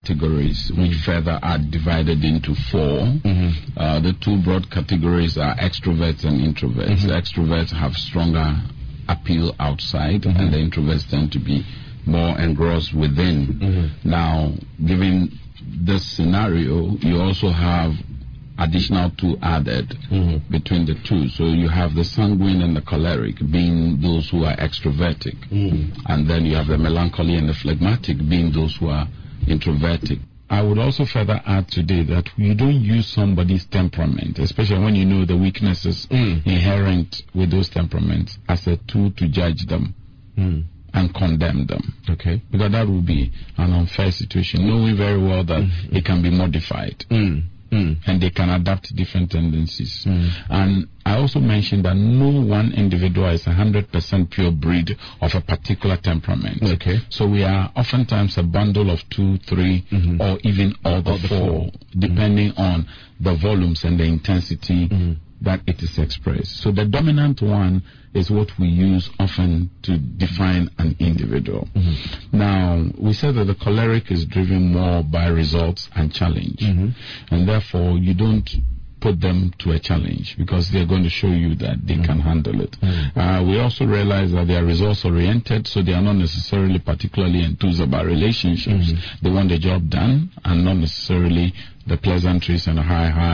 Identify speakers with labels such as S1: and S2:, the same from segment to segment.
S1: categories, which further are divided into 4. The 2 broad categories are extroverts and introverts. The extroverts have stronger appeal outside, and the introverts tend to be more engrossed within. Now, given this scenario, you also have additional 2 added between the 2. So you have the sanguine and the choleric being those who are extrovertic, and then you have the melancholy and the phlegmatic being those who are introvertic. I would also further add today that you don't use somebody's temperament, especially when you know the weaknesses inherent with those temperaments, as a tool to judge them and condemn them.
S2: Okay.
S1: Because that would be an unfair situation, knowing very well that it can be modified. And they can adapt different tendencies. And I also mentioned that no one individual is 100% pure breed of a particular temperament.
S2: Okay.
S1: So we are oftentimes a bundle of 2, 3, or even all the 4, depending on the volumes and the intensity that it is expressed. So the dominant one is what we use often to define an individual. Now, we said that the choleric is driven more by results and challenge, and therefore you don't put them to a challenge because they're going to show you that they can handle it. We also realize that they are results oriented, so they are not necessarily particularly enthused about relationships. They want the job done and not necessarily the pleasantries and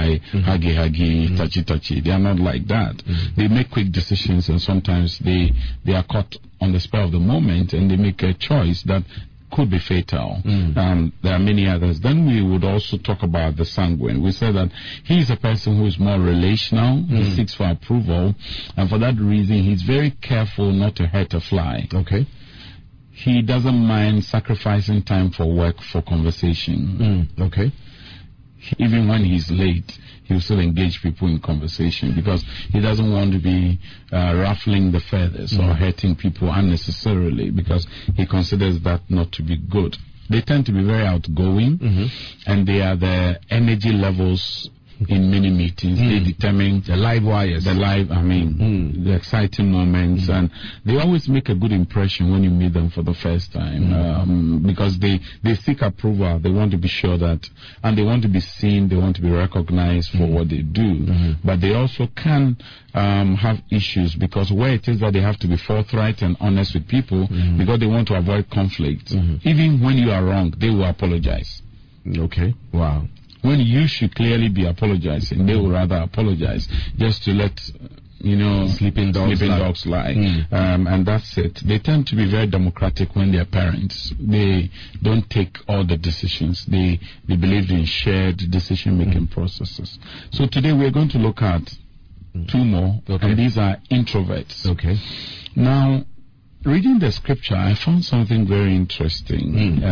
S1: huggy, touchy. They are not like that. They make quick decisions, and sometimes they are caught on the spur of the moment, and they make a choice that could be fatal. There are many others. Then we would also talk about the sanguine. We said that he is a person who is more relational. He seeks for approval, and for that reason he's very careful not to hurt a fly.
S2: Okay.
S1: He doesn't mind sacrificing time for work, for conversation.
S2: Okay.
S1: Even when he's late, he will still engage people in conversation because he doesn't want to be ruffling the feathers or hurting people unnecessarily, because he considers that not to be good. They tend to be very outgoing, and they are the energy levels in many meetings. They determine
S2: the live wires,
S1: the exciting moments, and they always make a good impression when you meet them for the first time, because they seek approval. They want to be sure that, and they want to be seen, they want to be recognized for what they do. But they also can have issues, because where it is that they have to be forthright and honest with people, because they want to avoid conflict. Even when you are wrong, they will apologize.
S2: Okay. Wow.
S1: When you should clearly be apologizing, they will rather apologize just to let sleeping dogs lie. And that's it. They tend to be very democratic when they're parents. They don't take all the decisions. They believe in shared decision-making processes. So today we're going to look at 2 more, and these are introverts.
S2: Okay.
S1: Now, reading the scripture, I found something very interesting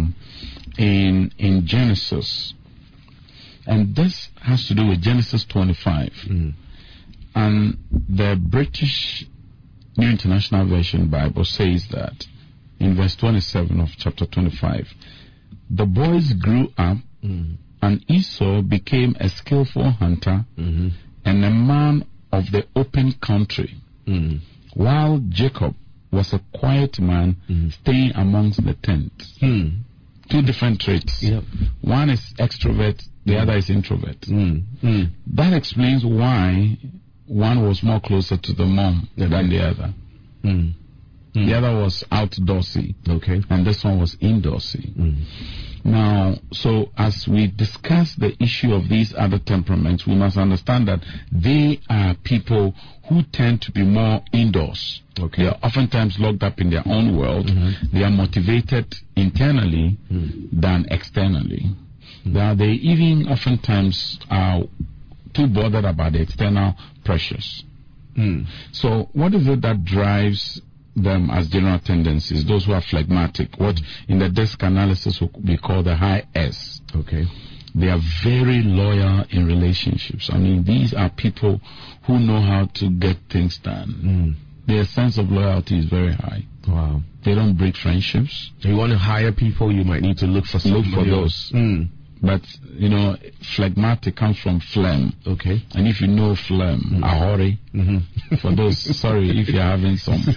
S1: in Genesis. And this has to do with Genesis 25. And the British New International Version Bible says that in verse 27 of chapter 25, the boys grew up, and Esau became a skillful hunter and a man of the open country, while Jacob was a quiet man staying amongst the tents. 2 different traits. One is extrovert, the other is introvert. That explains why one was more closer to the mom than the other. The other was outdoorsy, and this one was indoorsy. Now, so as we discuss the issue of these other temperaments, we must understand that they are people who tend to be more indoors. They are oftentimes locked up in their own world. They are motivated internally than externally. Now, they even oftentimes are too bothered about the external pressures. So what is it that drives them as general tendencies? Those who are phlegmatic, what in the desk analysis we call the high S. They are very loyal in relationships. I mean, these are people who know how to get things done. Their sense of loyalty is very high.
S2: Wow.
S1: They don't break friendships.
S2: If you want to hire people, you might need to look for
S1: those. But, phlegmatic comes from phlegm. And if you know phlegm, ahori, for those, sorry if you're having some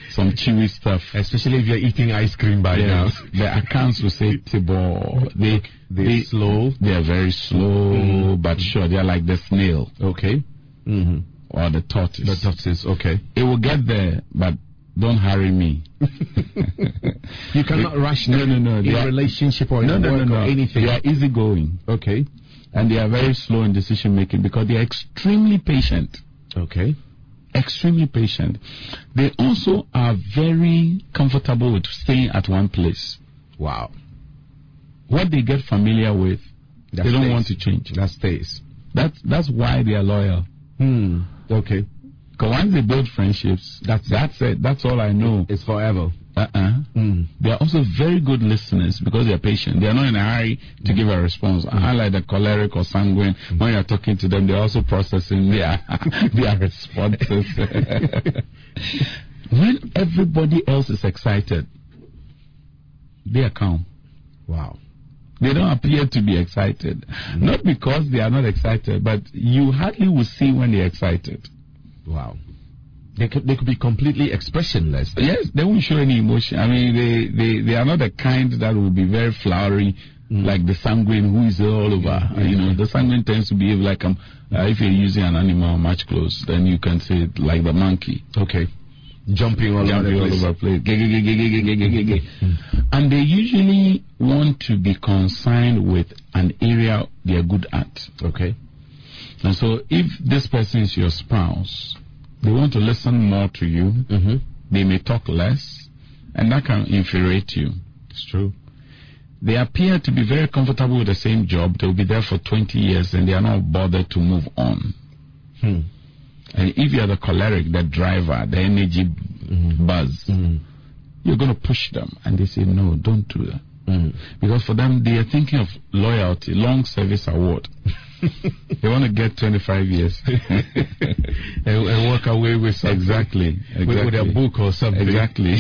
S1: some chewy stuff.
S2: Especially if you're eating ice cream by now.
S1: The accounts will say Tibor. They're
S2: slow.
S1: They are very slow, but sure, they are like the snail.
S2: Okay.
S1: Or the tortoise.
S2: The tortoise, okay.
S1: It will get there, but don't hurry me.
S2: You cannot rush them in a relationship or in work or anything.
S1: They are easygoing.
S2: Okay.
S1: And they are very slow in decision making because they are extremely patient.
S2: Okay.
S1: Extremely patient. They also are very comfortable with staying at one place.
S2: Wow.
S1: What they get familiar with, they don't want to change.
S2: That stays.
S1: That's why they are loyal.
S2: Okay.
S1: Because once they build friendships, that's it. That's all I know.
S2: It's forever.
S1: They are also very good listeners because they are patient. They are not in a hurry to give a response. Unlike the choleric or sanguine, when you are talking to them, they are also processing their responses. When everybody else is excited, they are calm.
S2: Wow.
S1: They don't appear to be excited. Not because they are not excited, but you hardly will see when they are excited.
S2: Wow. They could be completely expressionless.
S1: Yes, they won't show any emotion. I mean, they are not the kind that will be very flowery, like the sanguine who is all over. You know, the sanguine tends to behave like if you're using an animal much close, then you can say it like the monkey.
S2: Okay. Jumping all over the place.
S1: And they usually want to be consigned with an area they are good at.
S2: Okay.
S1: And so if this person is your spouse, they want to listen more to you. They may talk less, and that can infuriate you.
S2: It's true.
S1: They appear to be very comfortable with the same job. They'll be there for 20 years, and they are not bothered to move on. And if you are the choleric, the driver, the energy buzz, you're going to push them. And they say, no, don't do that. Because for them, they are thinking of loyalty, long service award. They want to get 25 years
S2: and walk away with something.
S1: Exactly.
S2: With a book or something.
S1: Exactly.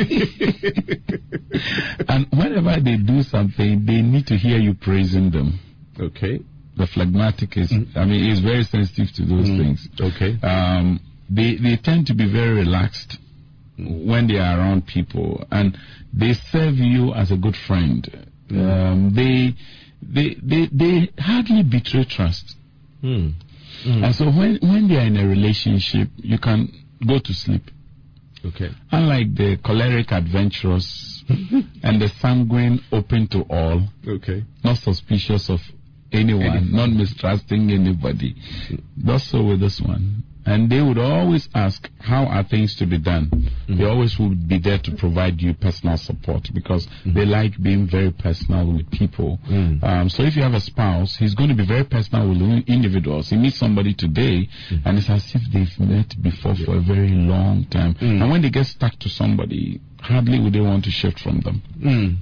S1: And whenever they do something, they need to hear you praising them.
S2: Okay.
S1: The phlegmatic is, is very sensitive to those things.
S2: Okay.
S1: They tend to be very relaxed when they are around people, and they serve you as a good friend. They hardly betray trust. And so when they are in a relationship, you can go to sleep.
S2: Okay.
S1: Unlike the choleric adventurous and the sanguine open to all.
S2: Okay.
S1: Not suspicious of anyone, not mistrusting anybody. Not so with this one. And they would always ask, how are things to be done? They always would be there to provide you personal support because they like being very personal with people. So if you have a spouse, he's going to be very personal with individuals. He meets somebody today, and it's as if they've met before for a very long time. And when they get stuck to somebody, hardly would they want to shift from them.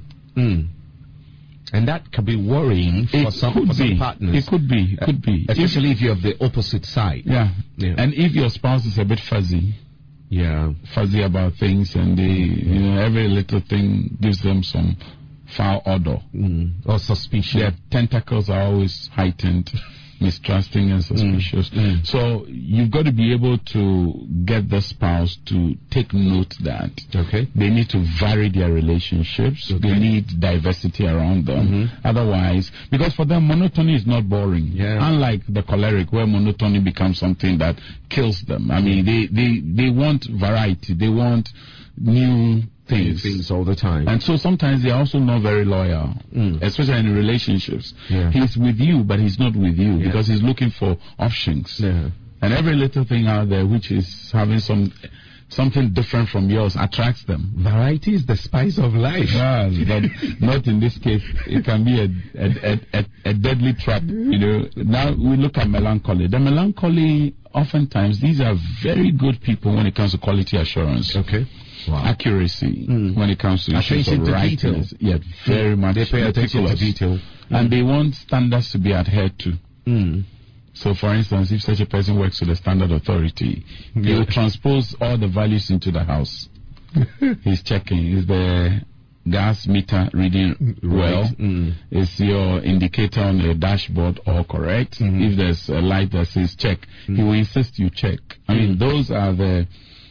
S2: And that can be worrying for some partners.
S1: It could be.
S2: Especially if you're of the opposite side.
S1: Yeah. And if your spouse is a bit fuzzy.
S2: Yeah.
S1: Fuzzy about things, and they, every little thing gives them some foul odor.
S2: Or suspicion.
S1: Their tentacles are always heightened, mistrusting and suspicious. So you've got to be able to get the spouse to take note that they need to vary their relationships. They need diversity around them. Otherwise, because for them monotony is not boring. Unlike the choleric, where monotony becomes something that kills them. I mean, they want variety. They want new things
S2: all the time.
S1: And so sometimes they're also not very loyal, especially in relationships. He's with you, but he's not with you because he's looking for options. And every little thing out there which is having something different from yours attracts them.
S2: Variety is the spice of life.
S1: But not in this case. It can be a deadly trap. Now we look at melancholy. The melancholy, oftentimes, these are very good people when it comes to quality assurance. Accuracy when it comes to issues of rightness. Very much.
S2: They pay attention to detail.
S1: And they want standards to be adhered to. So, for instance, if such a person works with a standard authority, he will transpose all the values into the house. He's checking. Is the gas meter reading well? Is your indicator on the dashboard all correct? If there's a light that says check, he will insist you check. I mean, those are the...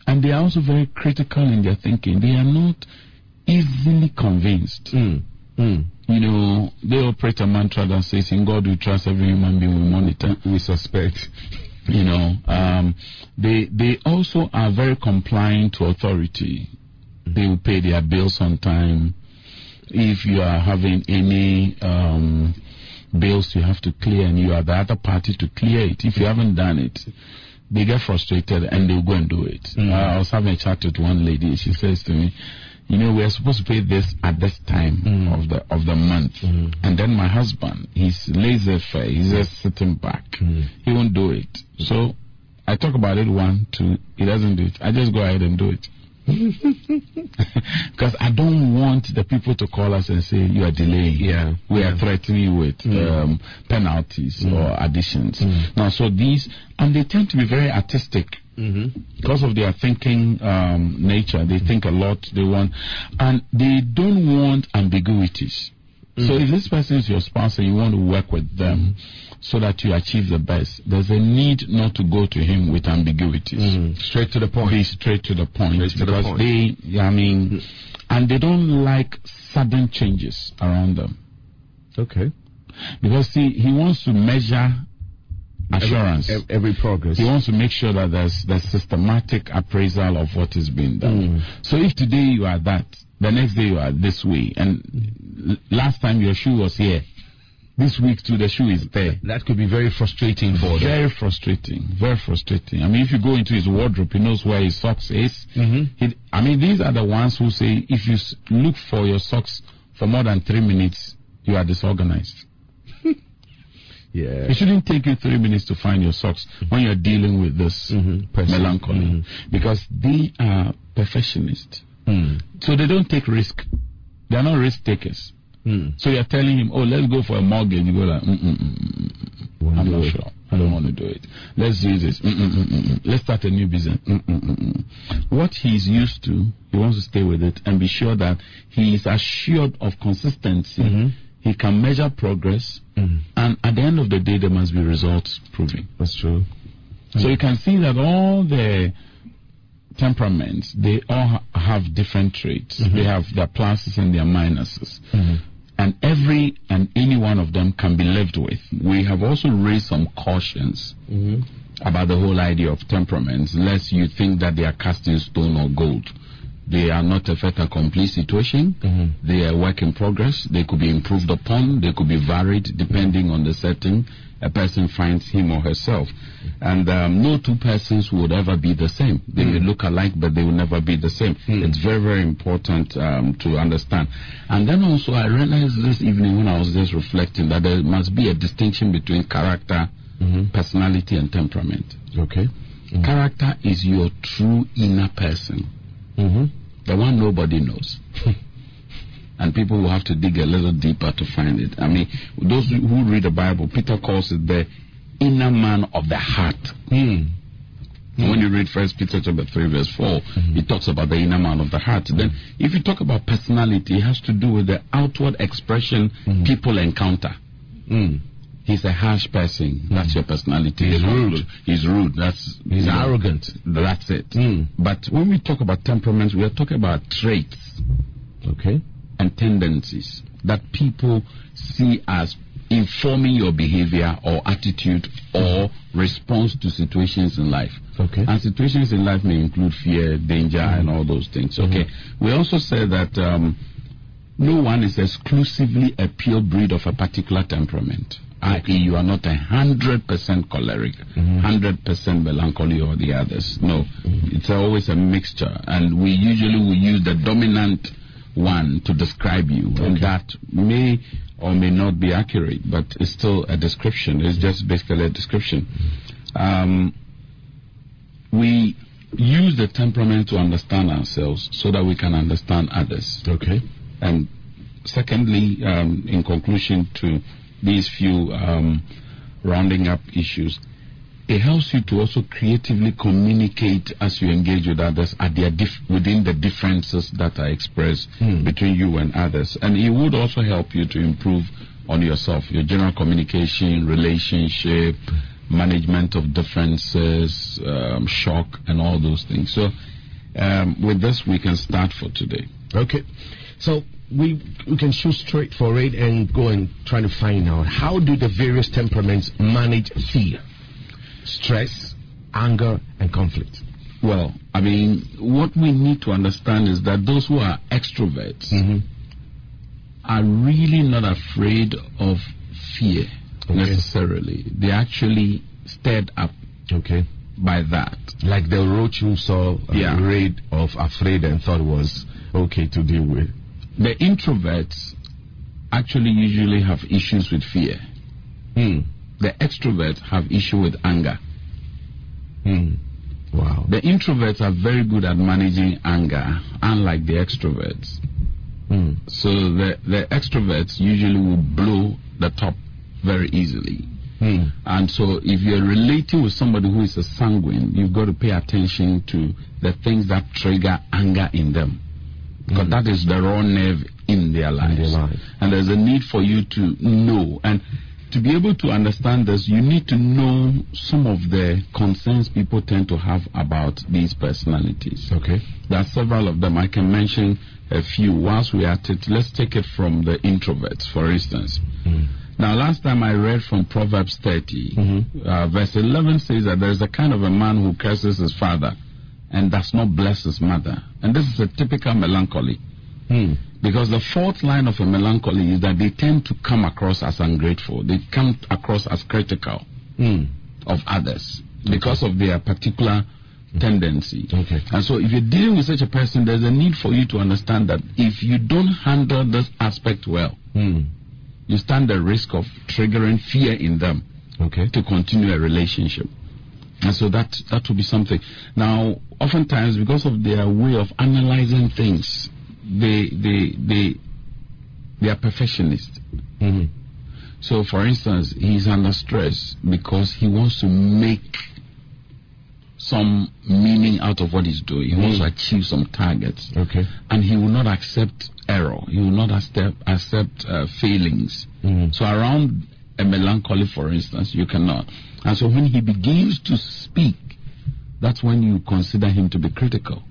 S1: And they are also very critical in their thinking. They are not easily convinced. You know, they operate a mantra that says, in God we trust, every human being we monitor,
S2: we suspect.
S1: You know, they also are very compliant to authority. They will pay their bills on time. If you are having any bills you have to clear and you are the other party to clear it, if you haven't done it, they get frustrated and they'll go and do it. I was having a chat with one lady. She says to me, you know, we are supposed to pay this at this time of the month. And then my husband, he's laissez-faire. He's just sitting back. He won't do it. So I talk about it 1, 2. He doesn't do it. I just go ahead and do it. Because I don't want the people to call us and say you are delaying. We are threatening you with penalties or additions. Now, so these, and they tend to be very artistic. Because of their thinking nature, they think a lot, they want, and they don't want ambiguities. So if this person is your spouse and you want to work with them so that you achieve the best, there's a need not to go to him with ambiguities.
S2: Straight to the point.
S1: Be straight to the point. Because they, I mean, and they don't like sudden changes around them.
S2: Okay.
S1: Because see, he wants to measure assurance.
S2: Every progress.
S1: He wants to make sure that there's systematic appraisal of what is being done. So if today you are that, the next day you are this way, and last time your shoe was here, this week too the shoe is there.
S2: That could be very frustrating for them.
S1: Very frustrating. Very frustrating. I mean, if you go into his wardrobe, he knows where his socks is. I mean, these are the ones who say if you look for your socks for more than 3 minutes, you are disorganized. It shouldn't take you 3 minutes to find your socks when you're dealing with this melancholy. Because they are perfectionists. So they don't take risk. They are not risk takers. So you're telling him, oh, let's go for a mortgage. You go like, I'm not sure. I don't want to do it. Let's do this. Let's start a new business. What he's used to, he wants to stay with it and be sure that he is assured of consistency. He can measure progress, and at the end of the day, there must be results proving.
S2: That's true.
S1: So you can see that all the temperaments, they all have different traits. They have their pluses and their minuses. And every and any one of them can be lived with. We have also raised some cautions about the whole idea of temperaments, lest you think that they are cast in stone or gold. They are not a fait accompli situation. They are work in progress. They could be improved upon. They could be varied depending on the setting a person finds him or herself. And no two persons would ever be the same. They may look alike, but they will never be the same. It's very, very important to understand. And then also I realized this evening when I was just reflecting that there must be a distinction between character, personality, and temperament.
S2: Okay.
S1: Character is your true inner person. The one nobody knows. And people will have to dig a little deeper to find it. I mean, those who read the Bible, Peter calls it the inner man of the heart. When you read 1 Peter chapter 3 verse 4, it talks about the inner man of the heart. Then if you talk about personality, it has to do with the outward expression people encounter. He's a harsh person. That's your personality.
S2: He's rude.
S1: He's rude.
S2: He's arrogant.
S1: That's it. But when we talk about temperaments, we are talking about traits.
S2: Okay.
S1: And tendencies that people see as informing your behavior or attitude or response to situations in life.
S2: Okay.
S1: And situations in life may include fear, danger, and all those things. Okay. We also say that no one is exclusively a pure breed of a particular temperament. I.e., you are not 100% choleric, 100% melancholy or the others. No. It's always a mixture. And we usually will use the dominant one to describe you, and that may or may not be accurate, but it's still a description. It's just basically a description. We use the temperament to understand ourselves so that we can understand others.
S2: Okay.
S1: And secondly, in conclusion to these few rounding up issues, it helps you to also creatively communicate as you engage with others at their within the differences that are expressed between you and others. And it would also help you to improve on yourself, your general communication, relationship, management of differences, shock, and all those things. So with this, we can start for today.
S2: Okay. So we can shoot straight for it and go and try to find out, how do the various temperaments manage fear, stress, anger, and conflict?
S1: Well, I mean, what we need to understand is that those who are extroverts are really not afraid of fear necessarily. They're actually stirred up by that.
S2: Like the roach who saw a raid of afraid and thought was okay to deal with.
S1: The introverts actually usually have issues with fear. The extroverts have issue with anger.
S2: Wow.
S1: The introverts are very good at managing anger, unlike the extroverts. So the extroverts usually will blow the top very easily. And so if you're relating with somebody who is a sanguine, you've got to pay attention to the things that trigger anger in them. Because that is the raw nerve in their lives. And there's a need for you to know. And to be able to understand this, you need to know some of the concerns people tend to have about these personalities.
S2: Okay.
S1: There are several of them. I can mention a few. Whilst we are at it, let's take it from the introverts, for instance. Now, last time I read from Proverbs 30, verse 11 says that there is a kind of a man who curses his father and does not bless his mother. And this is a typical melancholy. Because the fourth line of a melancholy is that they tend to come across as ungrateful. They come across as critical of others because of their particular tendency. And so if you're dealing with such a person, there's a need for you to understand that if you don't handle this aspect well, you stand the risk of triggering fear in them to continue a relationship. And so that will be something. Now, oftentimes, because of their way of analyzing things, they are perfectionists. So, for instance, he's under stress because he wants to make some meaning out of what he's doing. He wants to achieve some targets. And he will not accept error. He will not accept failings. So around a melancholy, for instance, you cannot. And so when he begins to speak, that's when you consider him to be critical.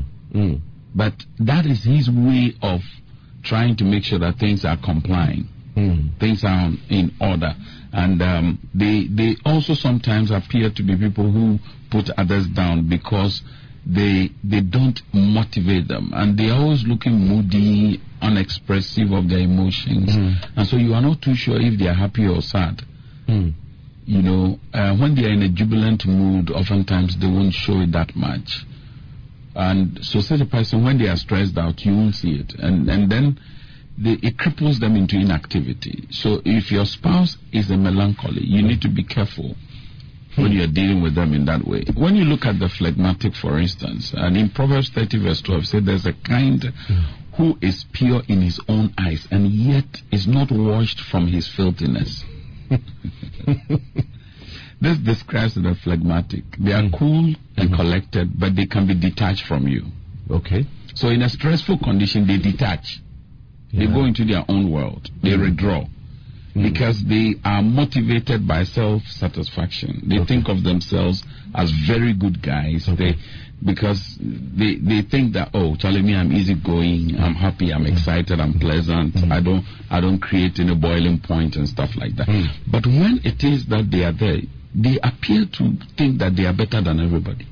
S1: But that is his way of trying to make sure that things are complying. Things are in order. And they also sometimes appear to be people who put others down because they don't motivate them. And they're always looking moody, unexpressive of their emotions. And so you are not too sure if they are happy or sad. You know, when they are in a jubilant mood, oftentimes they won't show it that much. And so such a person, when they are stressed out, you won't see it. And then it cripples them into inactivity. So if your spouse is a melancholy, you need to be careful when you're dealing with them in that way. When you look at the phlegmatic, for instance, and in Proverbs 30 verse 12 said there's a kind who is pure in his own eyes and yet is not washed from his filthiness. This describes the phlegmatic. They are cool and collected, but they can be detached from you. So in a stressful condition, they detach. They go into their own world. They withdraw. Because they are motivated by self-satisfaction. They think of themselves as very good guys. Because they think that, oh, Charlie, me, I'm easygoing, I'm happy, I'm excited, I'm pleasant. I don't create any boiling point and stuff like that. But when it is that they are there, they appear to think that they are better than everybody.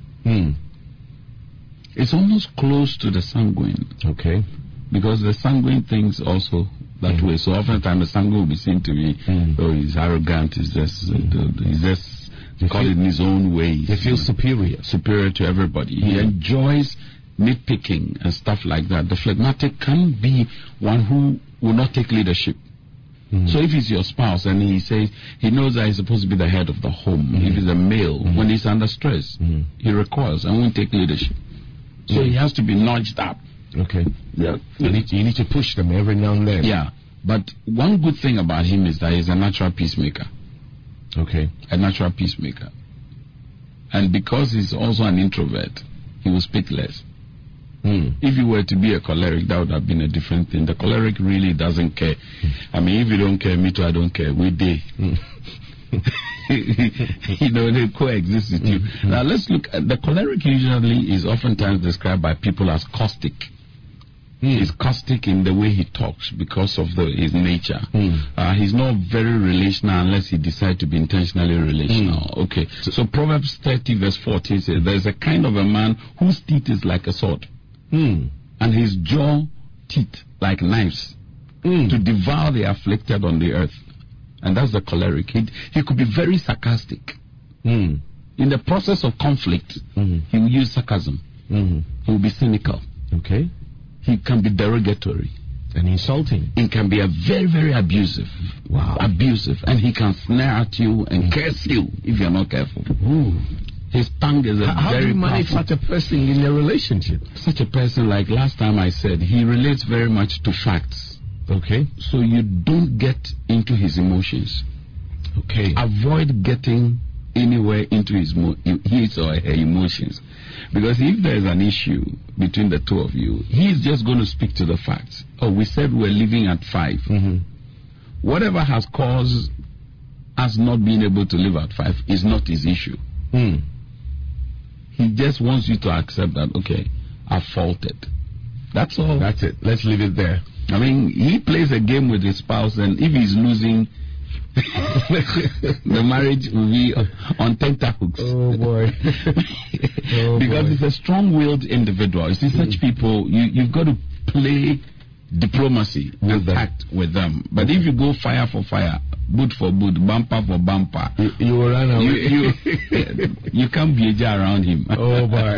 S1: It's almost close to the sanguine. Because the sanguine thinks also that way. So oftentimes the sanguine will be seen to be, oh, he's arrogant, he's just call it in his own way.
S2: He feels superior
S1: to everybody. He enjoys nitpicking and stuff like that. The phlegmatic can be one who will not take leadership. So if he's your spouse and he says he knows that he's supposed to be the head of the home, if he's a male, when he's under stress, he recoils and won't take leadership. So he has to be nudged up.
S2: You need to push them every now and then.
S1: But one good thing about him is that he's a natural peacemaker. A natural peacemaker. And because he's also an introvert, he will speak less. If he were to be a choleric, that would have been a different thing. The choleric really doesn't care. I mean, if you don't care, me too, I don't care. We did. they coexist with you. Now let's look at the choleric. Usually is oftentimes described by people as caustic. He's caustic in the way he talks because of his nature. He's not very relational unless he decides to be intentionally relational. Okay. So Proverbs 30 verse 14 says, there's a kind of a man whose teeth is like a sword, and his jaw teeth like knives, to devour the afflicted on the earth. And that's the choleric. He could be very sarcastic. In the process of conflict, he will use sarcasm. He will be cynical.
S2: Okay.
S1: He can be derogatory
S2: and insulting.
S1: He can be very, very abusive.
S2: Wow.
S1: Abusive. And he can snare at you and curse you if you're not careful. His tongue is
S2: How
S1: very
S2: do you manage
S1: powerful.
S2: such a person in a relationship?
S1: Such a person, like last time I said, he relates very much to facts.
S2: Okay.
S1: So you don't get into his emotions.
S2: Okay.
S1: Avoid getting anywhere into his or her emotions. Because if there is an issue between the two of you, he's just going to speak to the facts. Oh, we said we're leaving at 5. Whatever has caused us not being able to leave at 5 is not his issue. He just wants you to accept that, okay, I faulted. That's all.
S2: That's it. Let's leave it there.
S1: I mean, he plays a game with his spouse, and if he's losing, the marriage will be on tenterhooks.
S2: Oh boy.
S1: Because it's a strong-willed individual. You see, such people, you've got to play diplomacy and tact with them. But if you go fire for fire, boot for boot, bumper for bumper,
S2: you will run away.
S1: You can't be around him.
S2: Oh boy.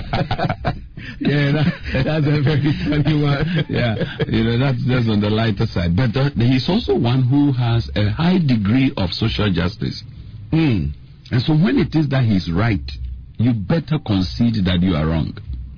S2: Yeah, that's a very funny one.
S1: Yeah, that's on the lighter side. But he's also one who has a high degree of social justice. And so when it is that he's right, you better concede that you are wrong.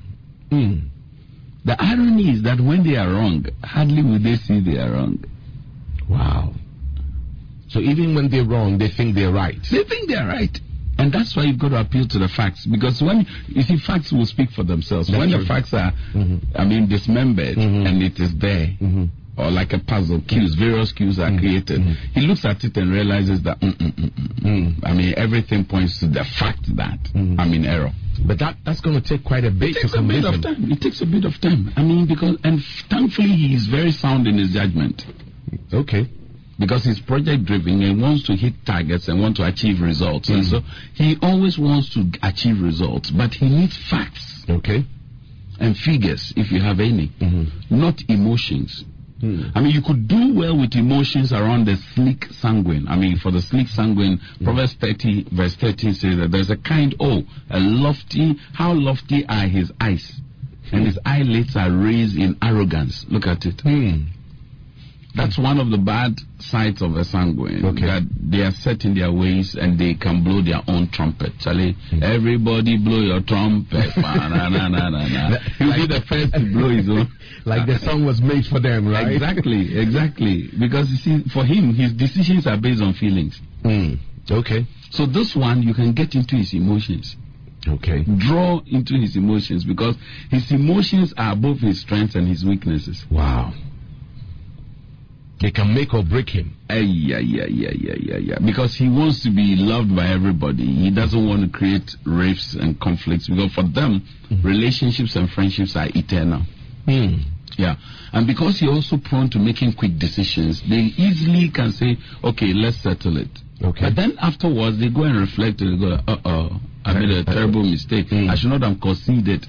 S1: The irony is that when they are wrong, hardly will they see they are wrong.
S2: Wow. So even when they're wrong, they think they're right.
S1: They think they're right. And that's why you've got to appeal to the facts. Because when, you see, facts will speak for themselves.
S2: That's
S1: when
S2: true.
S1: the facts are, dismembered, and it is there, or like a puzzle, various cues are created, he looks at it and realizes that, everything points to the fact that I'm in error.
S2: But that's going to take quite a bit to convince him.
S1: It takes a bit of time. Thankfully he is very sound in his judgment.
S2: Okay. Because
S1: he's project driven and wants to hit targets and want to achieve results. And so he always wants to achieve results, but he needs facts.
S2: Okay.
S1: And figures, if you have any. Not emotions. You could do well with emotions around the sleek sanguine. For the sleek sanguine, Proverbs 30 verse 13 says that there's a kind, how lofty are his eyes, and his eyelids are raised in arrogance. Look at it. That's one of the bad sides of a sanguine. Okay. That they are set in their ways and they can blow their own trumpet. Charlie, everybody blow your trumpet. He'll be the first to blow his own.
S2: Like the song was made for them, right?
S1: Exactly. Because you see, for him, his decisions are based on feelings.
S2: Okay.
S1: So this one, you can get into his emotions.
S2: Okay.
S1: Draw into his emotions because his emotions are both his strengths and his weaknesses.
S2: Wow. They can make or break him.
S1: Yeah. Because he wants to be loved by everybody. He doesn't want to create rifts and conflicts because for them, relationships and friendships are eternal. Yeah. And because he's also prone to making quick decisions, they easily can say, okay, let's settle it.
S2: Okay.
S1: But then afterwards, they go and reflect and they go, I made a terrible mistake. I should not have conceded.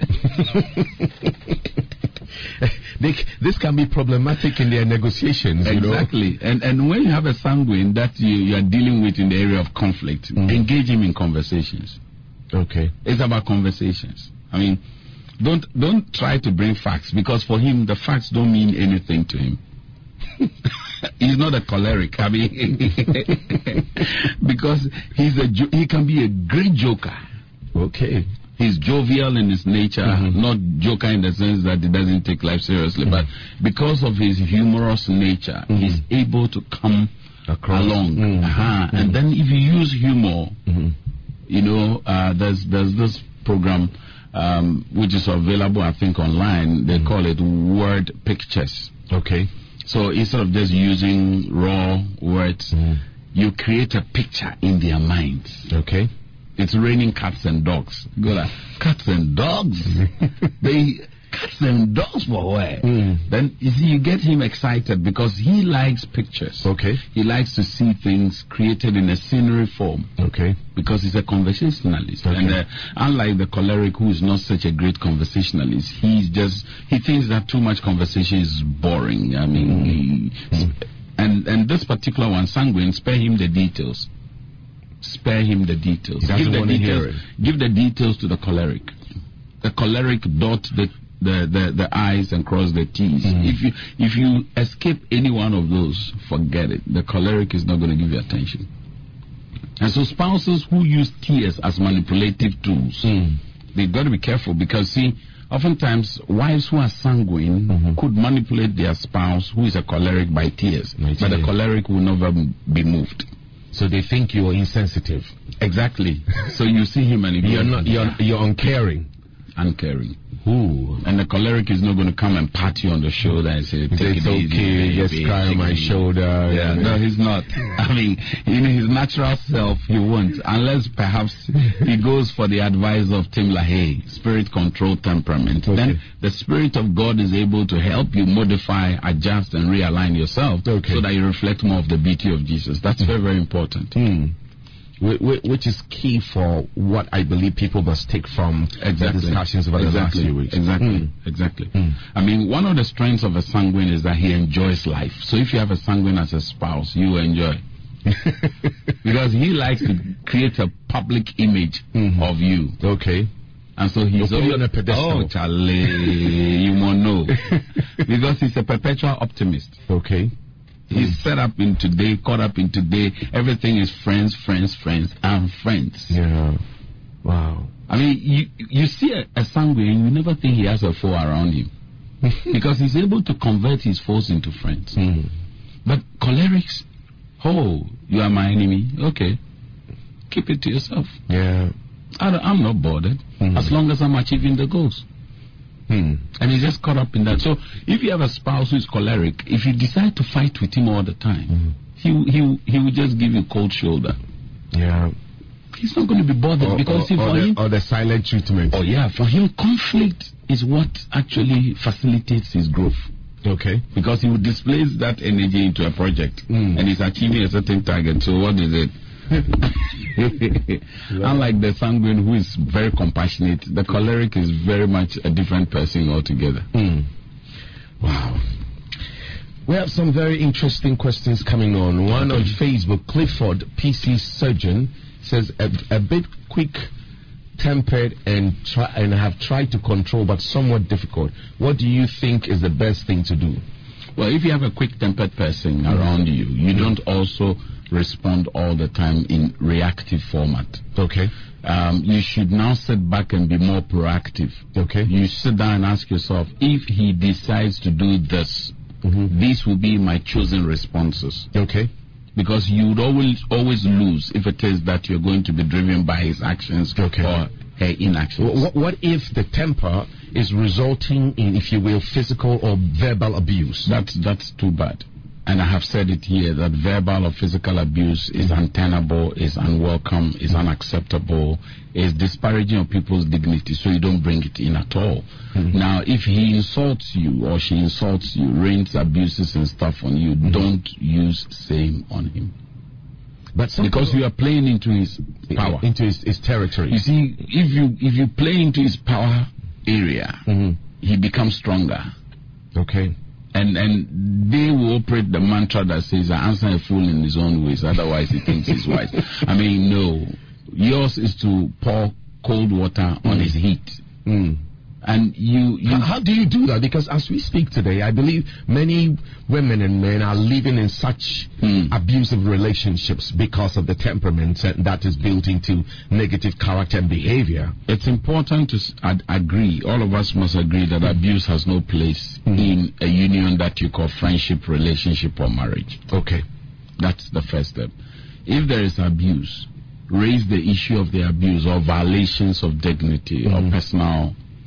S2: This can be problematic in their negotiations.
S1: Exactly. And when you have a sanguine that you are dealing with in the area of conflict, engage him in conversations.
S2: Okay.
S1: It's about conversations. Don't try to bring facts because for him the facts don't mean anything to him. He's not a choleric. Because he can be a great joker.
S2: Okay.
S1: He's jovial in his nature, not joker in the sense that he doesn't take life seriously, but because of his humorous nature, he's able to come along. And then if you use humor, there's this program which is available, I think, online. They call it Word Pictures.
S2: Okay.
S1: So instead of just using raw words, you create a picture in their minds.
S2: Okay.
S1: It's raining cats and dogs. Go like, cats and dogs? Cats and dogs for where? Then you see, you get him excited because he likes pictures.
S2: Okay.
S1: He likes to see things created in a scenery form.
S2: Okay.
S1: Because he's a conversationalist.
S2: Okay.
S1: And unlike the choleric, who is not such a great conversationalist, he thinks that too much conversation is boring. I mean, and this particular one, sanguine, spare him the details. Spare him the details.
S2: Give
S1: the details to the choleric. The choleric dot the I's and cross the T's. If you escape any one of those, forget it. The choleric is not going to give you attention. And so spouses who use tears as manipulative tools, they've got to be careful, because see, oftentimes wives who are sanguine could manipulate their spouse who is a choleric by tears, but the choleric will never be moved.
S2: So they think you're insensitive.
S1: Exactly. So you see him and
S2: you're uncaring.
S1: Uncaring.
S2: Ooh.
S1: And the choleric is not going to come and pat you on the shoulder and say, take it easy,
S2: just cry on my shoulder.
S1: Yeah, no, he's not. I mean, in his natural self, he won't. Unless perhaps he goes for the advice of Tim LaHaye, spirit control temperament. Okay. Then the Spirit of God is able to help you modify, adjust, and realign yourself so that you reflect more of the beauty of Jesus. That's very, very important.
S2: Which is key for what I believe people must take from the discussions over the last few weeks.
S1: Exactly. I mean, one of the strengths of a sanguine is that he enjoys life. So if you have a sanguine as a spouse, you enjoy. Because he likes to create a public image of you.
S2: Okay.
S1: And so he's
S2: put you on a pedestal.
S1: Oh, Charlie, you won't know. Because he's a perpetual optimist.
S2: Okay.
S1: He's set up in today, caught up in today. Everything is friends, and friends.
S2: Yeah. Wow.
S1: I mean, you see a sanguine, you never think he has a foe around him. Because he's able to convert his foes into friends. But cholerics, you are my enemy. Okay. Keep it to yourself.
S2: Yeah.
S1: I'm not bothered. As long as I'm achieving the goals. And he's just caught up in that. So if you have a spouse who is choleric, if you decide to fight with him all the time, he will just give you cold shoulder.
S2: Yeah.
S1: He's not going to be bothered because
S2: or the silent treatment.
S1: Oh yeah, for him conflict is what actually facilitates his growth.
S2: Okay.
S1: Because he will displace that energy into a project and he's achieving a certain target. So what is it? Unlike the sanguine, who is very compassionate, the choleric is very much a different person altogether.
S2: Wow. We have some very interesting questions coming on. One on Facebook, Clifford, PC surgeon, says a bit quick-tempered and have tried to control, but somewhat difficult. What do you think is the best thing to do?
S1: Well, if you have a quick-tempered person around you, you don't also respond all the time in reactive format.
S2: Okay.
S1: You should now sit back and be more proactive.
S2: Okay.
S1: You sit down and ask yourself, if he decides to do this, these will be my chosen responses.
S2: Okay.
S1: Because you would always lose if it is that you're going to be driven by his actions or her inactions.
S2: What if the temper is resulting in, if you will, physical or verbal abuse?
S1: That's too bad. And I have said it here that verbal or physical abuse is untenable, is unwelcome, is unacceptable, is disparaging of people's dignity, so you don't bring it in at all. Now, if he insults you or she insults you, rains abuses and stuff on you, don't use same on him.
S2: But
S1: because you are playing into his power,
S2: into his territory.
S1: You see, if you play into his power area, he becomes stronger.
S2: Okay.
S1: And they will operate the mantra that says, I answer a fool in his own ways, otherwise he thinks he's wise. I mean, no. Yours is to pour cold water on his heat. And
S2: how do you do that? Because as we speak today, I believe many women and men are living in such abusive relationships because of the temperament that is built into negative character and behavior.
S1: It's important to agree, all of us must agree that abuse has no place in a union that you call friendship, relationship, or marriage.
S2: Okay.
S1: That's the first step. If there is abuse, raise the issue of the abuse or violations of dignity or personal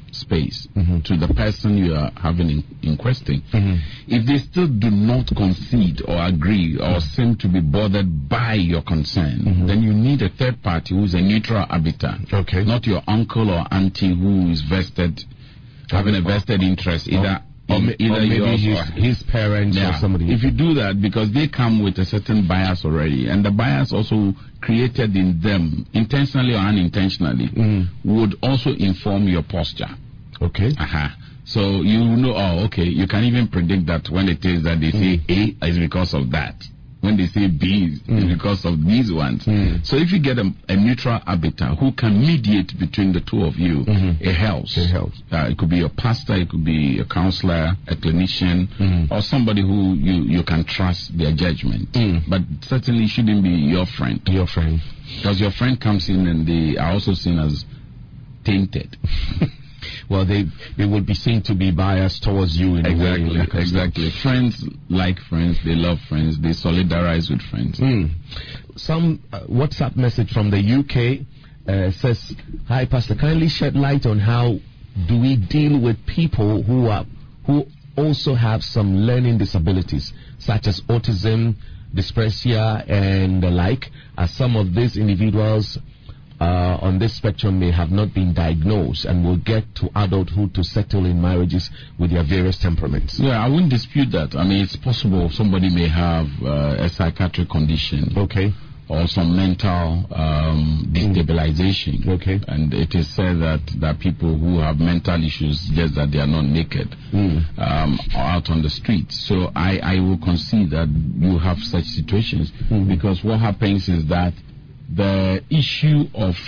S1: space to the person you are having in question. If they still do not concede or agree or seem to be bothered by your concern, then you need a third party who is a neutral arbiter.
S2: Okay.
S1: Not your uncle or auntie who is vested, having a vested interest, either
S2: maybe his parents or somebody.
S1: If you do that, because they come with a certain bias already, and the bias also created in them, intentionally or unintentionally, would also inform your posture.
S2: Okay.
S1: So you know, you can even predict that when it is that they say A is because of that. When they say B is because of these ones. So if you get a neutral arbiter who can mediate between the two of you, it helps.
S2: It helps.
S1: It could be a pastor, it could be a counselor, a clinician, or somebody who you can trust their judgment. But certainly shouldn't be your friend.
S2: Your friend.
S1: Because your friend comes in and they are also seen as tainted.
S2: Well, they would be seen to be biased towards you in a way.
S1: Exactly. Friends like friends. They love friends. They solidarize with friends.
S2: Some WhatsApp message from the UK says, "Hi, Pastor. Kindly shed light on how do we deal with people who also have some learning disabilities, such as autism, dyspraxia, and the like, as some of these individuals on this spectrum may have not been diagnosed and will get to adulthood to settle in marriages with their various temperaments."
S1: Yeah, I wouldn't dispute that. I mean, it's possible somebody may have a psychiatric condition.
S2: Okay.
S1: Or some mental destabilization.
S2: Okay.
S1: And it is said that there are people who have mental issues, just that they are not naked, out on the streets. So I will concede that you have such situations, because what happens is that the issue of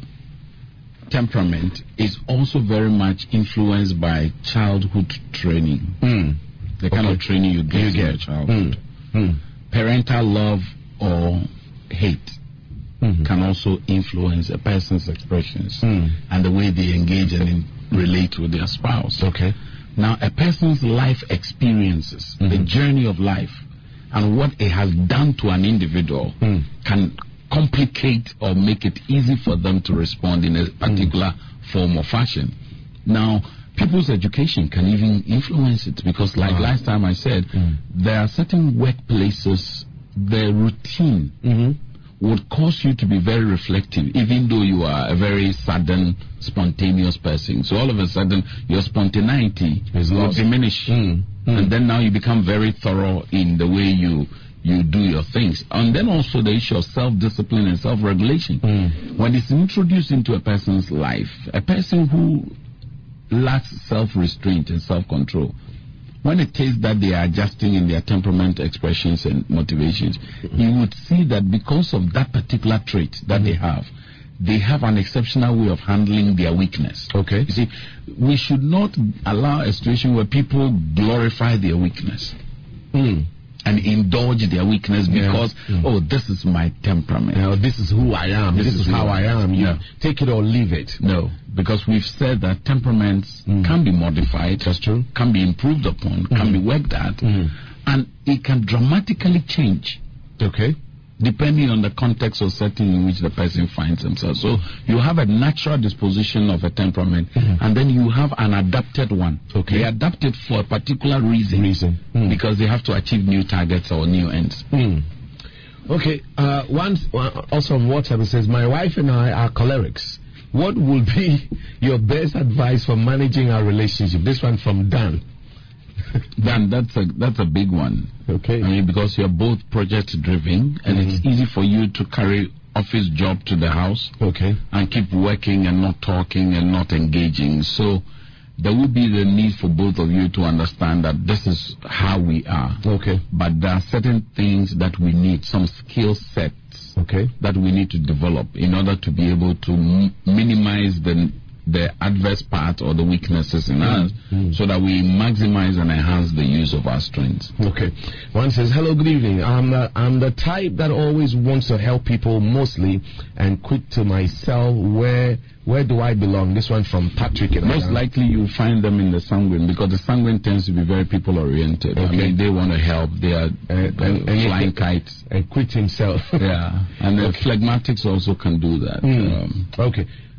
S1: temperament is also very much influenced by childhood training. The kind of training you get in your childhood. Parental love or hate can also influence a person's expressions and the way they engage and relate with their spouse.
S2: Okay.
S1: Now, a person's life experiences, the journey of life, and what it has done to an individual can complicate or make it easy for them to respond in a particular form or fashion. Now, people's education can even influence it, because like last time I said, there are certain workplaces, the routine would cause you to be very reflective, even though you are a very sudden, spontaneous person. So all of a sudden, your spontaneity will diminish. And then now you become very thorough in the way you do your things. And then also the issue of self-discipline and self-regulation. When it's introduced into a person's life, a person who lacks self-restraint and self-control, when it is that they are adjusting in their temperament expressions and motivations, you would see that because of that particular trait that they have an exceptional way of handling their weakness.
S2: Okay.
S1: You see, we should not allow a situation where people glorify their weakness and indulge their weakness because, this is my temperament.
S2: This is who I am. This is how I am. You take it or leave it.
S1: No, because we've said that temperaments can be modified.
S2: That's true.
S1: Can be improved upon, can be worked at, and it can dramatically change.
S2: Okay.
S1: Depending on the context or setting in which the person finds himself. So you have a natural disposition of a temperament, and then you have an adapted one.
S2: Okay.
S1: They adapt it for a particular reason. Because they have to achieve new targets or new ends.
S2: Okay. Also on WhatsApp, it says, "My wife and I are cholerics. What would be your best advice for managing our relationship?" This one from Dan.
S1: Dan, that's a big one.
S2: Okay.
S1: I mean, because you're both project driven, and it's easy for you to carry office job to the house.
S2: Okay.
S1: And keep working and not talking and not engaging. So there will be the need for both of you to understand that this is how we are.
S2: Okay.
S1: But there are certain things that we need, some skill sets that we need to develop in order to be able to minimize the adverse part or the weaknesses in us, so that we maximize and enhance the use of our strengths.
S2: Okay. One says, "Hello, good evening. I'm the type that always wants to help people mostly and quit to myself. Where do I belong?" This one from Patrick.
S1: Most likely you'll find them in the sanguine, because the sanguine tends to be very people oriented.
S2: Okay.
S1: I mean, they want to help. They are flying kites.
S2: And quit himself.
S1: Yeah. And the phlegmatics also can do that.
S2: Okay.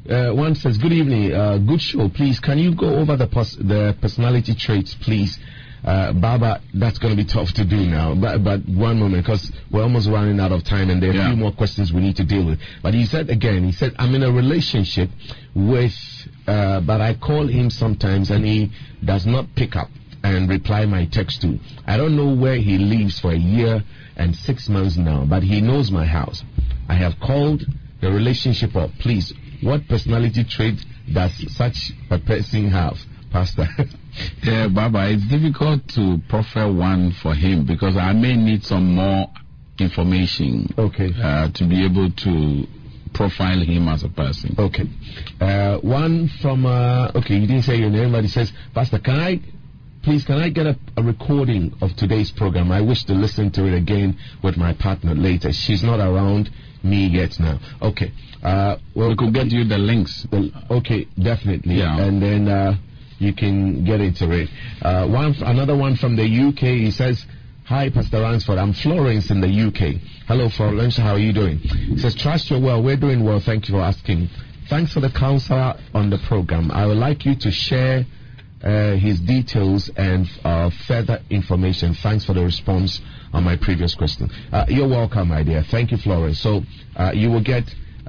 S2: One says, good evening, good show. Please, can you go over the personality traits, please? Baba, that's going to be tough to do now. But one moment, because we're almost running out of time, and there are a few more questions we need to deal with. But he said, I'm in a relationship with, but I call him sometimes, and he does not pick up and reply my text to. I don't know where he lives for a year and 6 months now, but he knows my house. I have called the relationship up. Please, what personality trait does such a person have, Pastor?
S1: Yeah, Baba, it's difficult to proffer one for him because I may need some more information to be able to profile him as a person.
S2: Okay. One from, you didn't say your name, but he says, Pastor, can I get a recording of today's program? I wish to listen to it again with my partner later. She's not around me yet now. Okay.
S1: We could get you the links.
S2: Okay, definitely.
S1: Yeah.
S2: And then you can get into it. Another one from the UK. He says, hi, Pastor Ransford. I'm Florence in the UK. Hello, Florence. How are you doing? He says, trust you're well. We're doing well. Thank you for asking. Thanks for the counselor on the program. I would like you to share his details and further information. Thanks for the response on my previous question. You're welcome, my dear. Thank you, Florence. So you will get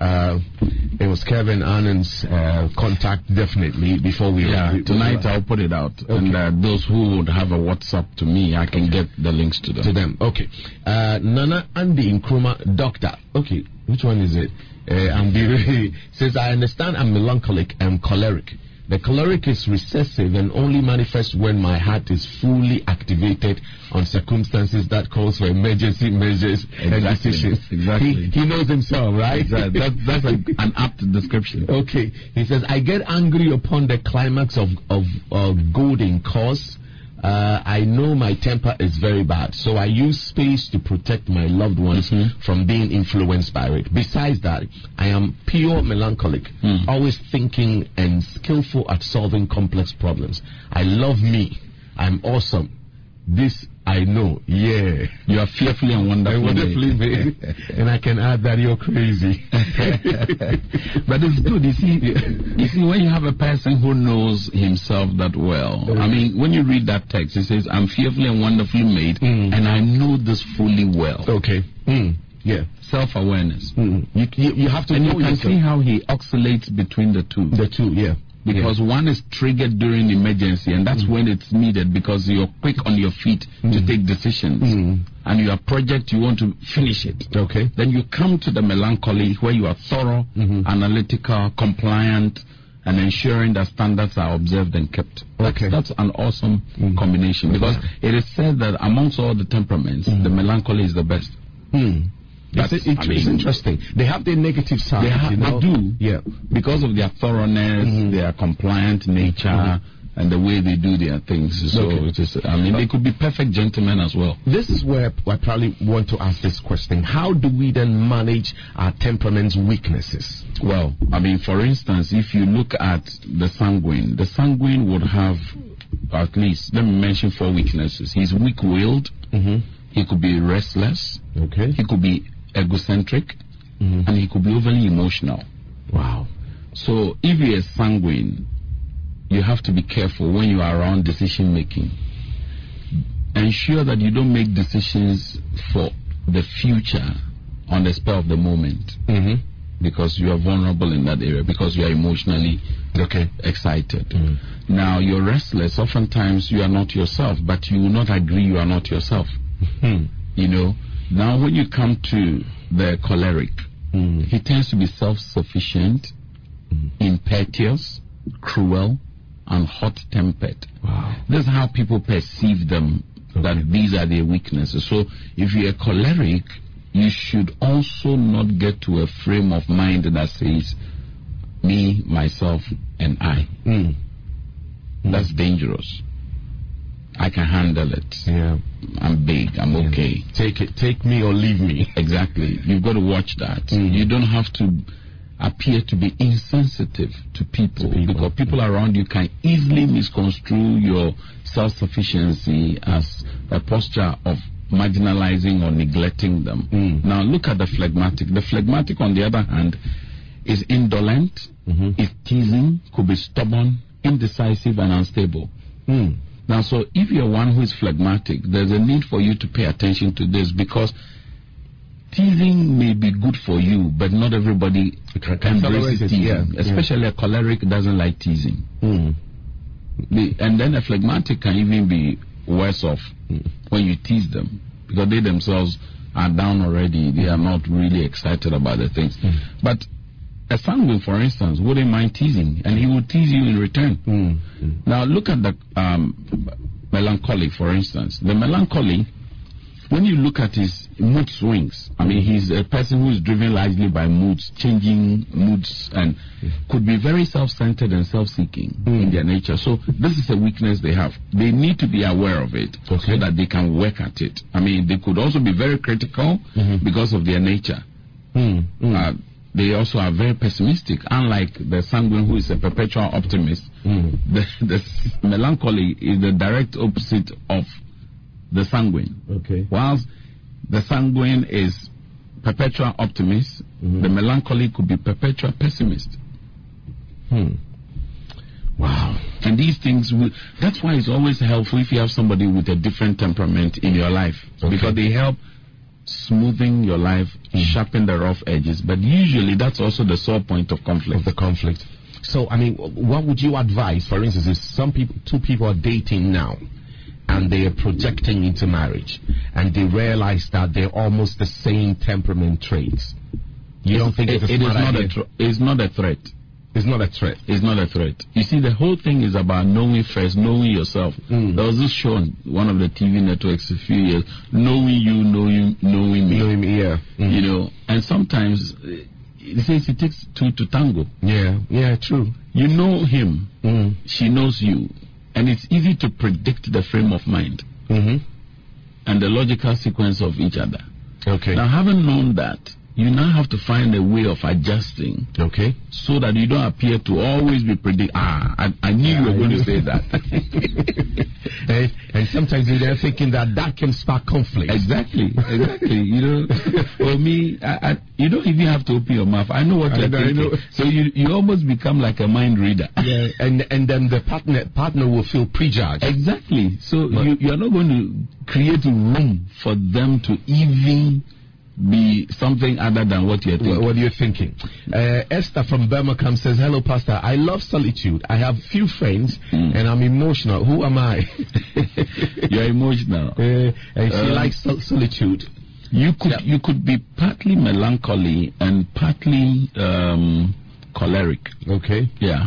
S2: it was Kevin Annan's contact definitely before we
S1: tonight I'll put it out, and those who would have a WhatsApp to me, I can get the links to them.
S2: Okay. Nana Andy Nkrumah, doctor. Okay, which one is it? Says, I understand I'm melancholic and choleric. The choleric is recessive and only manifests when my heart is fully activated on circumstances that calls for emergency measures and decisions.
S1: Exactly.
S2: He knows himself, right?
S1: Exactly. That's an apt description.
S2: Okay. He says, I get angry upon the climax of golden cause. I know my temper is very bad, so I use space to protect my loved ones from being influenced by it. Besides that, I am pure melancholic, always thinking and skillful at solving complex problems. I love me. I'm awesome. This I know. Yeah.
S1: You are fearfully and wonderfully
S2: made. And I can add that you're crazy.
S1: But it's good. You see, when you have a person who knows himself that well, I mean, when you read that text, it says, I'm fearfully and wonderfully made, and I know this fully well.
S2: Okay. Yeah.
S1: Self-awareness.
S2: You have to
S1: and
S2: know
S1: you can see how he oscillates between the two.
S2: The two, yeah.
S1: Because one is triggered during emergency, and that's when it's needed, because you're quick on your feet to take decisions. And your project, you want to finish it.
S2: Okay.
S1: Then you come to the melancholy, where you are thorough, analytical, compliant, and ensuring that standards are observed and kept. That's an awesome combination, because it is said that amongst all the temperaments, the melancholy is the best.
S2: It's interesting. They have their negative side.
S1: They do. Yeah. Because of their thoroughness, their compliant nature, and the way they do their things. So it is, they could be perfect gentlemen as well.
S2: This is where I probably want to ask this question. How do we then manage our temperament's weaknesses?
S1: Well, for instance, if you look at the sanguine would have at least, let me mention 4 weaknesses. He's weak-willed. He could be restless.
S2: Okay.
S1: He could be egocentric, and he could be overly emotional.
S2: Wow.
S1: So if you're sanguine, you have to be careful when you are around decision making. Ensure that you don't make decisions for the future on the spur of the moment, because you are vulnerable in that area, because you are emotionally excited. Now, you're restless. Oftentimes you are not yourself, but you will not agree you are not yourself. Now when you come to the choleric, he tends to be self-sufficient, impetuous, cruel, and hot-tempered.
S2: Wow.
S1: This is how people perceive them, that these are their weaknesses. So if you're a choleric, you should also not get to a frame of mind that says, me, myself, and I. That's dangerous. I can handle it.
S2: Yeah.
S1: I'm big. I'm okay.
S2: Take me or leave me.
S1: Exactly. You've got to watch that. You don't have to appear to be insensitive to people, because people around you can easily misconstrue your self-sufficiency as a posture of marginalizing or neglecting them. Now look at the phlegmatic. The phlegmatic, on the other hand, is indolent, is teasing, could be stubborn, indecisive, and unstable. Now, so if you're one who is phlegmatic, there's a need for you to pay attention to this, because teasing may be good for you, but not everybody embraces teasing. Especially a choleric doesn't like teasing. And then a phlegmatic can even be worse off when you tease them, because they themselves are down already. They are not really excited about the things. But a sanguine, for instance, wouldn't mind teasing, and he would tease you in return. Now, look at the melancholic, for instance. The melancholy, when you look at his mood swings, I mean, he's a person who is driven largely by moods, changing moods, and could be very self-centered and self-seeking in their nature. So this is a weakness they have. They need to be aware of it so that they can work at it. I mean, they could also be very critical because of their nature. They also are very pessimistic, unlike the sanguine, who is a perpetual optimist. The melancholy is the direct opposite of the sanguine. Whilst the sanguine is perpetual optimist, the melancholy could be perpetual pessimist. Wow. And these things, that's why it's always helpful if you have somebody with a different temperament in your life, because they help smoothing your life, sharpen the rough edges. But usually that's also the sore point of conflict.
S2: So, I mean, what would you advise, for instance, if two people are dating now, and they are projecting into marriage, and they realize that they're almost the same temperament traits? You don't think it's
S1: not a threat.
S2: It's not a threat.
S1: It's not a threat. You see, the whole thing is about knowing first, knowing yourself. There was this show on one of the TV networks a few years, knowing you, knowing me.
S2: Knowing me, yeah.
S1: You know, and sometimes it says it takes two to tango.
S2: Yeah, true.
S1: You know him, she knows you, and it's easy to predict the frame of mind and the logical sequence of each other. Now, having known that, you now have to find a way of adjusting, so that you don't appear to always be I knew you were going to say that.
S2: And sometimes they're thinking that can spark conflict.
S1: Exactly. You know, for me, you don't even have to open your mouth. I know what you're thinking. So you almost become like a mind reader.
S2: Yeah, and then the partner will feel prejudged.
S1: Exactly. So you're not going to create room for them to even be something other than what you're thinking.
S2: What are you thinking? Esther from Birmingham says, hello, Pastor. I love solitude. I have few friends and I'm emotional. Who am I?
S1: You're emotional.
S2: And she likes solitude.
S1: You could be partly melancholy and partly choleric. Yeah.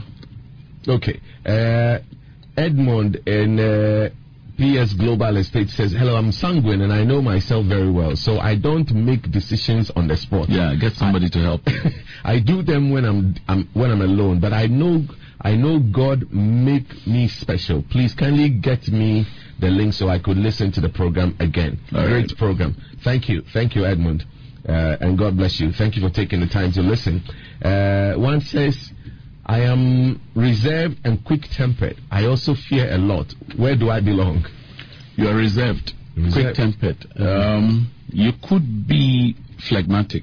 S2: Edmond in PS Global Estate says, hello, I'm sanguine and I know myself very well, so I don't make decisions on the spot.
S1: Yeah, get somebody to help.
S2: I do them when I'm alone, but I know God make me special. Please kindly get me the link so I could listen to the program again. Great program. Thank you, Edmund, and God bless you. Thank you for taking the time to listen. One says, I am reserved and quick-tempered. I also fear a lot. Where do I belong?
S1: You are reserved. Quick-tempered. You could be phlegmatic.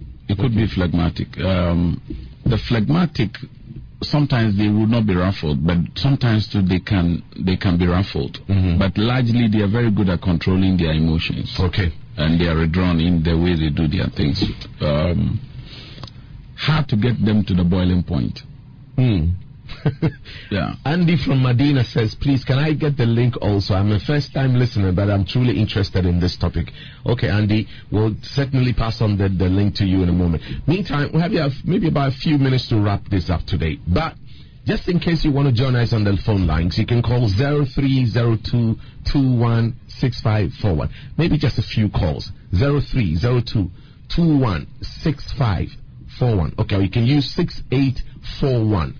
S1: The phlegmatic, sometimes they will not be ruffled, but sometimes too they can be ruffled. But largely they are very good at controlling their emotions. And they are withdrawn in the way they do their things. Hard to get them to the boiling point. Yeah.
S2: Andy from Medina says, please, can I get the link also? I'm a first-time listener, but I'm truly interested in this topic. Okay, Andy, we'll certainly pass on the link to you in a moment. Meantime, we have maybe about a few minutes to wrap this up today. But just in case you want to join us on the phone lines, you can call 0302216541. Maybe just a few calls. 0302216541. Okay, or you can use 6841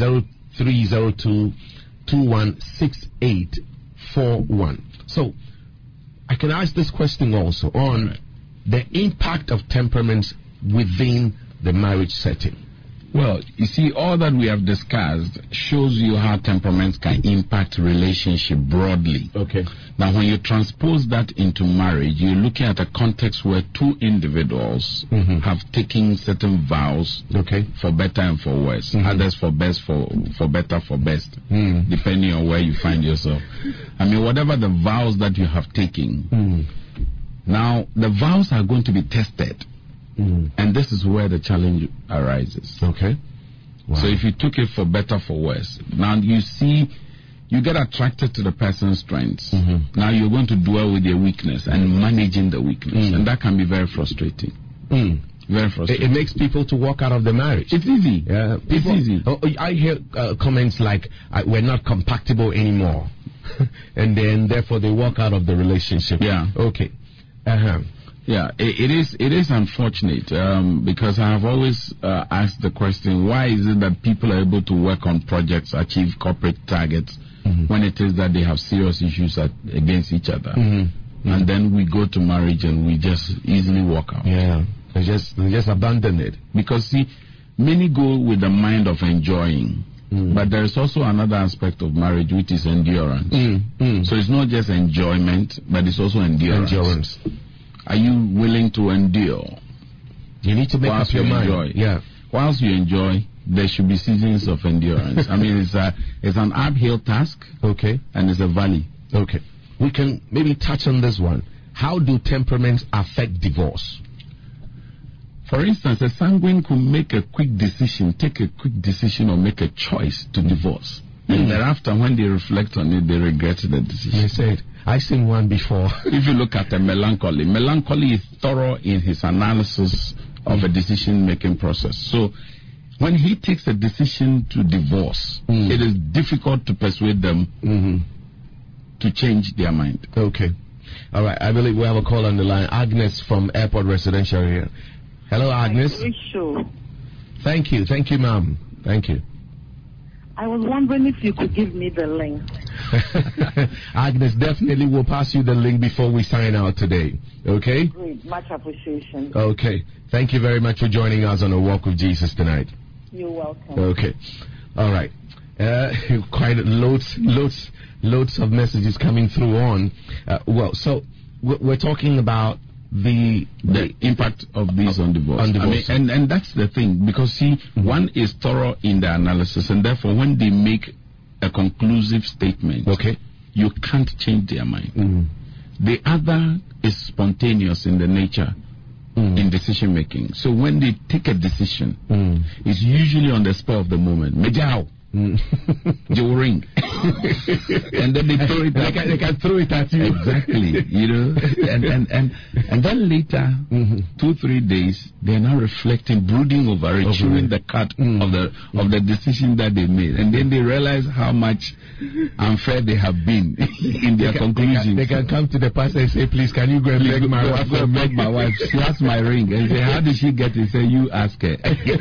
S2: 0302216841. So I can ask this question also on the impact of temperaments within the marriage setting.
S1: Well, you see, all that we have discussed shows you how temperaments can impact relationship broadly.
S2: Okay.
S1: Now, when you transpose that into marriage, you're looking at a context where two individuals have taken certain vows, for better and for worse. Others for best, for better, for best, depending on where you find yourself. I mean, whatever the vows that you have taken, now the vows are going to be tested. And this is where the challenge arises.
S2: Okay. Wow.
S1: So if you took it for better, for worse, now you see, you get attracted to the person's strengths. Now you're going to dwell with their weakness and managing the weakness. And that can be very frustrating. Very frustrating.
S2: It makes people to walk out of the marriage.
S1: It's easy.
S2: Yeah,
S1: it's easy.
S2: I hear comments like, we're not compatible anymore. And then, therefore, they walk out of the relationship.
S1: Yeah.
S2: Okay.
S1: Yeah, it is unfortunate because I have always asked the question, why is it that people are able to work on projects, achieve corporate targets, when it is that they have serious issues against each other? And then we go to marriage and we just easily walk out.
S2: Yeah, they just abandon it.
S1: Because, see, many go with the mind of enjoying. But there is also another aspect of marriage, which is endurance. So it's not just enjoyment, but it's also endurance. Are you willing to endure?
S2: You need to make up your mind.
S1: Enjoy. Yeah. Whilst you enjoy, there should be seasons of endurance. I mean, it's an uphill task.
S2: Okay.
S1: And it's a valley.
S2: Okay. We can maybe touch on this one. How do temperaments affect divorce?
S1: For instance, a sanguine could make a quick decision, take a quick decision, or make a choice to divorce. And thereafter, when they reflect on it, they regret the decision.
S2: They said, I've seen one before.
S1: If you look at a melancholy is thorough in his analysis of a decision-making process. So, when he takes a decision to divorce, it is difficult to persuade them to change their mind.
S2: Okay. All right. I believe we have a call on the line. Agnes from Airport Residential here. Hello, Agnes. Thank you. Thank you, ma'am. Thank you.
S3: I was wondering if you could give me the link.
S2: Agnes, definitely will pass you the link before we sign out today. Okay?
S3: Great. Much appreciation.
S2: Okay. Thank you very much for joining us on A Walk with Jesus tonight.
S3: You're welcome.
S2: Okay. All right. Quite loads of messages coming through on. So we're talking about the
S1: impact of this on divorce. I mean, and that's the thing, because see, one is thorough in the analysis, and therefore when they make a conclusive statement, you can't change their mind. The other is spontaneous in the nature, in decision making. So when they take a decision, it's usually on the spur of the moment. Mejao. They will ring. And then they throw it
S2: at they can throw it at you.
S1: Exactly. You know. And then later, 2-3 days, they're now reflecting, brooding over it, chewing the cut of the decision that they made. And then they realize how much unfair they have been in their conclusions.
S2: They can come to the pastor and say, please, can you go and beg my wife?
S1: Go beg my wife. She has my ring. And say, how did she get it? Say, you ask her.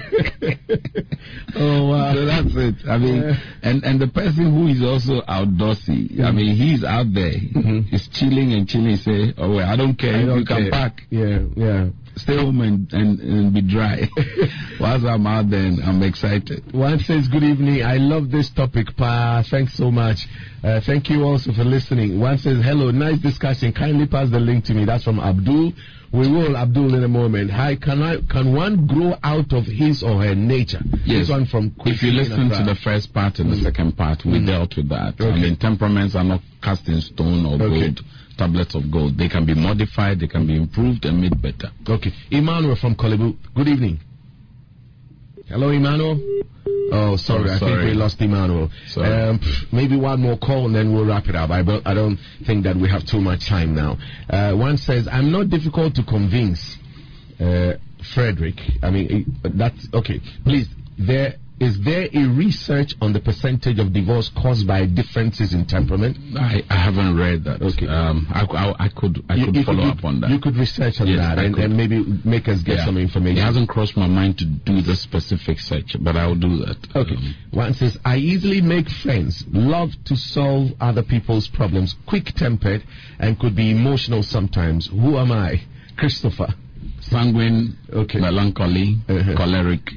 S2: Oh, wow.
S1: So that's it. I mean, and the person who is also outdoorsy, I mean, he's out there. He's chilling and chilling. Say, oh, well, I don't care. You can pack.
S2: Yeah.
S1: Stay home and be dry. Whilst I'm out there, I'm excited.
S2: One says, good evening. I love this topic, Pa. Thanks so much. Thank you also for listening. One says, hello, nice discussion. Kindly pass the link to me. That's from Abdul. We will, Abdul, in a moment. Hi, can one grow out of his or her nature?
S1: Yes.
S2: This one from
S1: if you listen to the first part and the second part, we dealt with that. I mean, temperaments are not cast in stone or gold, tablets of gold. They can be modified, they can be improved and made better.
S2: Okay. Emmanuel from Kolebu. Good evening. Hello, Emmanuel. Oh, sorry. I think we lost Emmanuel. Maybe one more call and then we'll wrap it up. I don't think that we have too much time now. One says, I'm not difficult to convince, Frederick. I mean, that's okay. Please, is there a research on the percentage of divorce caused by differences in temperament?
S1: I haven't read that. Okay. I could follow up on that.
S2: You could research on that and maybe make us get some information.
S1: It hasn't crossed my mind to do the specific search, but I'll do that.
S2: Okay. One says, I easily make friends, love to solve other people's problems, quick-tempered, and could be emotional sometimes. Who am I? Christopher.
S1: Sanguine, melancholy, choleric.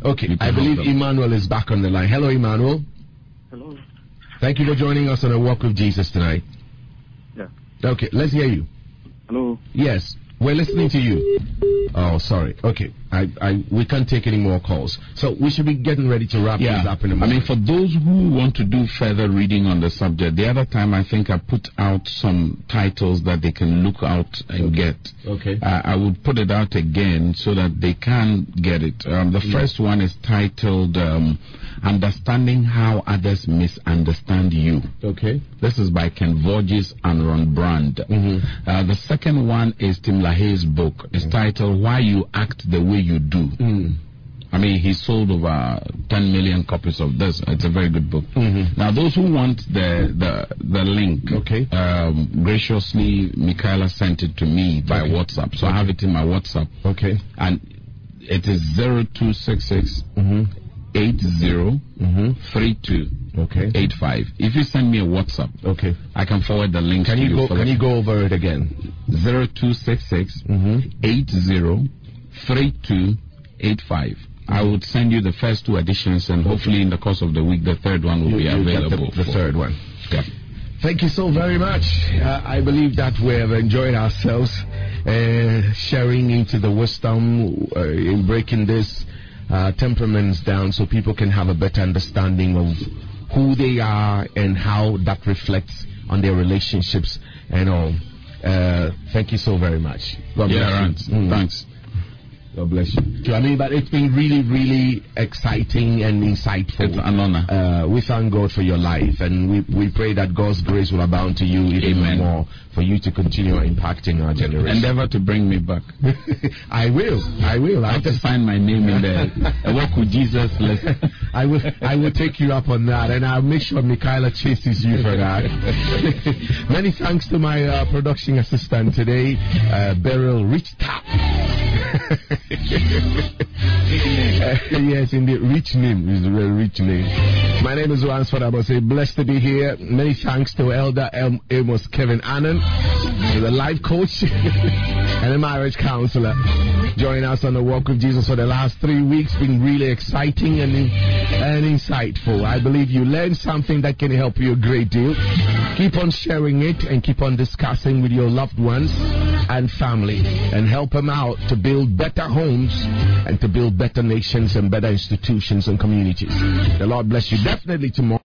S2: Okay, I believe Emmanuel is back on the line. Hello, Emmanuel.
S4: Hello.
S2: Thank you for joining us on a Walk with Jesus tonight.
S4: Yeah.
S2: Okay, let's hear you.
S4: Hello.
S2: Yes, we're listening to you. Oh, sorry. Okay, we can't take any more calls. So we should be getting ready to wrap this up in a moment.
S1: For those who want to do further reading on the subject, the other time I think I put out some titles that they can look out and get.
S2: Okay.
S1: I would put it out again so that they can get it. The first one is titled Understanding How Others Misunderstand You.
S2: Okay.
S1: This is by Ken Vorgis and Ron Brand. The second one is Tim LaHaye's book. It's titled Why You Act the Way You Do. He sold over 10 million copies of this. It's a very good book. Now, those who want the link,
S2: okay,
S1: graciously, Michaela sent it to me by WhatsApp. So I have it in my WhatsApp.
S2: Okay.
S1: And it is 0266 80 32 85. If you send me a WhatsApp,
S2: okay, I
S1: can forward the link to you.
S2: Can you go over it again?
S1: 0266 80 32 85. I would send you the first two editions, and hopefully in the course of the week the third one will be available.
S2: The third one.
S1: Yeah.
S2: Thank you so very much. I believe that we have enjoyed ourselves sharing into the wisdom in breaking this temperaments down so people can have a better understanding of who they are and how that reflects on their relationships and all. Thank you so very much. God bless you.
S1: Thanks.
S2: God bless you. But it's been really, really exciting and insightful.
S1: It's an honor.
S2: We thank God for your life, and we pray that God's grace will abound to you even more for you to continue impacting our generation.
S1: Endeavor to bring me back.
S2: I will. I have
S1: to sign my name in the Walk with Jesus list.
S2: I will take you up on that, and I'll make sure Michaela chases you for that. Many thanks to my production assistant today, Beryl Richtap. Yes, indeed, rich name. It's a very rich name. My name is Ransford. I must say, blessed to be here. Many thanks to Elder Amos Kevin Annan, the life coach and a marriage counselor, joining us on the Walk with Jesus for the last 3 weeks. Been really exciting and insightful. I believe you learned something that can help you a great deal. Keep on sharing it and keep on discussing with your loved ones and family, and help them out to build better homes and to build better nations and better institutions and communities. The Lord bless you. Definitely tomorrow.